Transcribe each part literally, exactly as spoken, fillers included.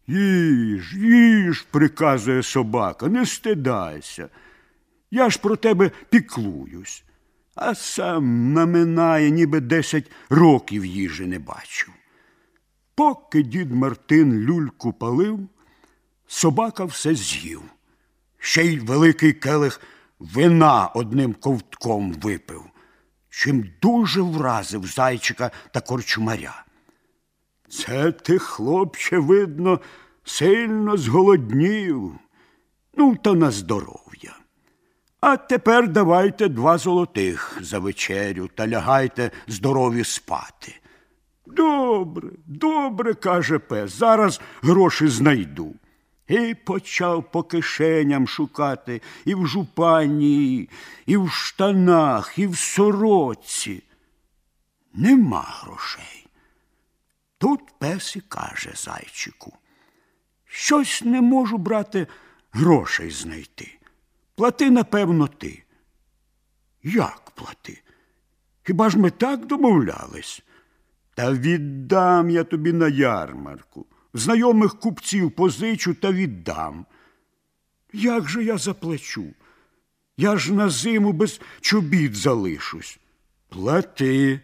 Їж, їж, приказує собака, не стидайся. Я ж про тебе піклуюсь. А сам наминає, ніби десять років їжі не бачив. Поки дід Мартин люльку палив, собака все з'їв. Ще й великий келих вина одним ковтком випив, чим дуже вразив зайчика та корчмаря. Це ти, хлопче, видно, сильно зголоднів. Ну, та на здоров'я. А тепер давайте два золотих за вечерю та лягайте здорові спати. Добре, добре, каже пес, зараз гроші знайду. І почав по кишеням шукати і в жупані, і в штанах, і в сорочці. Нема грошей. Тут пес і каже зайчику: щось не можу, брате, грошей знайти. Плати, напевно, ти. Як плати? Хіба ж ми так домовлялись? Та віддам я тобі на ярмарку. Знайомих купців позичу та віддам. Як же я заплачу? Я ж на зиму без чобіт залишусь. Плати.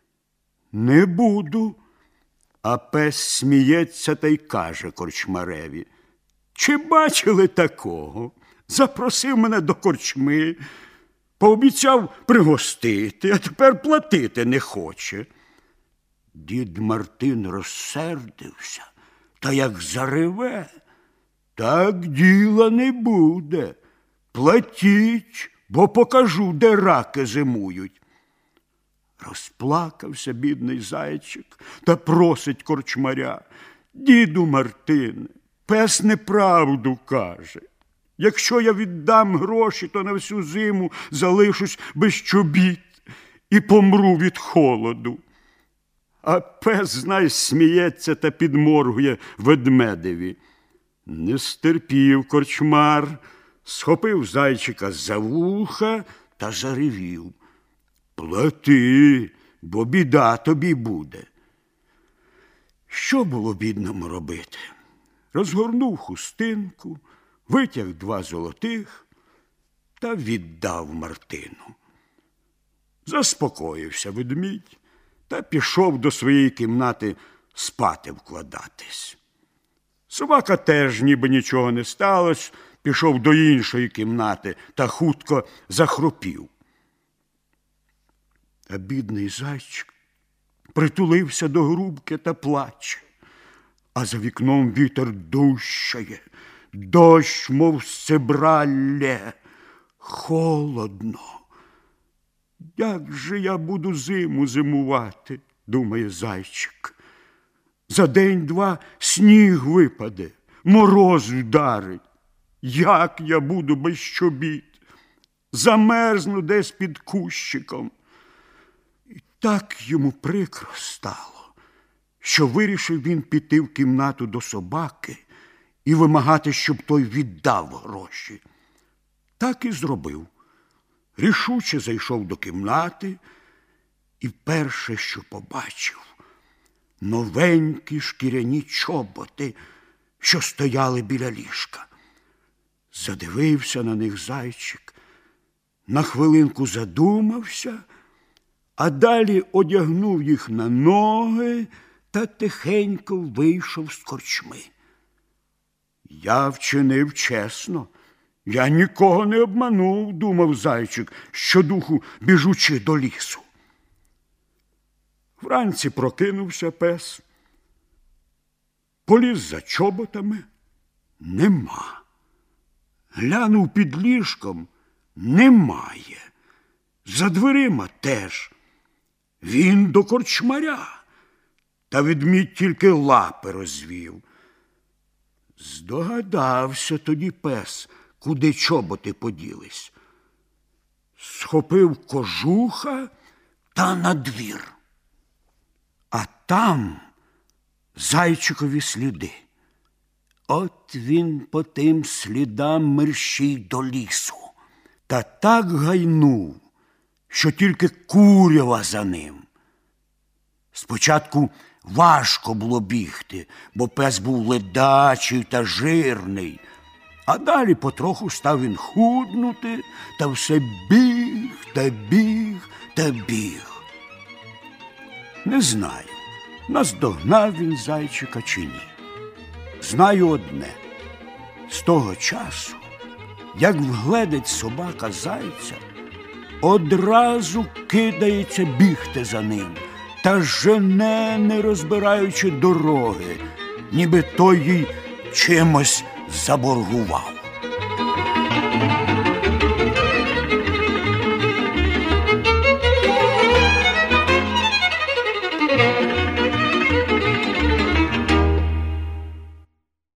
Не буду. А пес сміється та й каже корчмареві: чи бачили такого? Запросив мене до корчми, пообіцяв пригостити, а тепер платити не хоче. Дід Мартин розсердився, та як зареве: так діла не буде. Платіть, бо покажу, де раки зимують. Розплакався бідний зайчик та просить корчмаря: діду Мартине, пес неправду каже. Якщо я віддам гроші, то на всю зиму залишусь без чобіт і помру від холоду. А пес, знай, сміється та підморгує ведмедеві. Не стерпів корчмар, схопив зайчика за вуха та заревів: плати, бо біда тобі буде. Що було бідному робити? Розгорнув хустинку, витяг два золотих та віддав Мартину. Заспокоївся ведмідь та пішов до своєї кімнати спати вкладатись. Собака теж, ніби нічого не сталося, пішов до іншої кімнати та хутко захропів. А бідний зайчик притулився до грубки та плаче, а за вікном вітер дущає, дощ, мов сцебраллє, холодно. Як же я буду зиму зимувати, думає зайчик. За день-два сніг випаде, мороз вдарить. Як я буду без чобіт? Замерзну десь під кущиком. І так йому прикро стало, що вирішив він піти в кімнату до собаки і вимагати, щоб той віддав гроші. Так і зробив. Рішуче зайшов до кімнати і перше, що побачив — новенькі шкіряні чоботи, що стояли біля ліжка. Задивився на них зайчик, на хвилинку задумався, а далі одягнув їх на ноги та тихенько вийшов з корчми. Я вчинив чесно. Я нікого не обманув, думав зайчик, щодуху біжучи до лісу. Вранці прокинувся пес, поліз за чоботами — нема. Глянув під ліжком — немає. За дверима теж. Він до корчмаря, та ведмідь тільки лапи розвів. Здогадався тоді пес, куди чоботи поділись. Схопив кожуха та на двір. А там зайчикові сліди. От він по тим слідам мерщій до лісу. Та так гайнув, що тільки курява за ним. Спочатку важко було бігти, бо пес був ледачий та жирний. А далі потроху став він худнути, та все біг, та біг, та біг. Не знаю, наздогнав він зайчика чи ні. Знаю одне. З того часу, як вгледить собака зайця, одразу кидається бігти за ним та жене, не розбираючи дороги, ніби той їй чимось заборгував.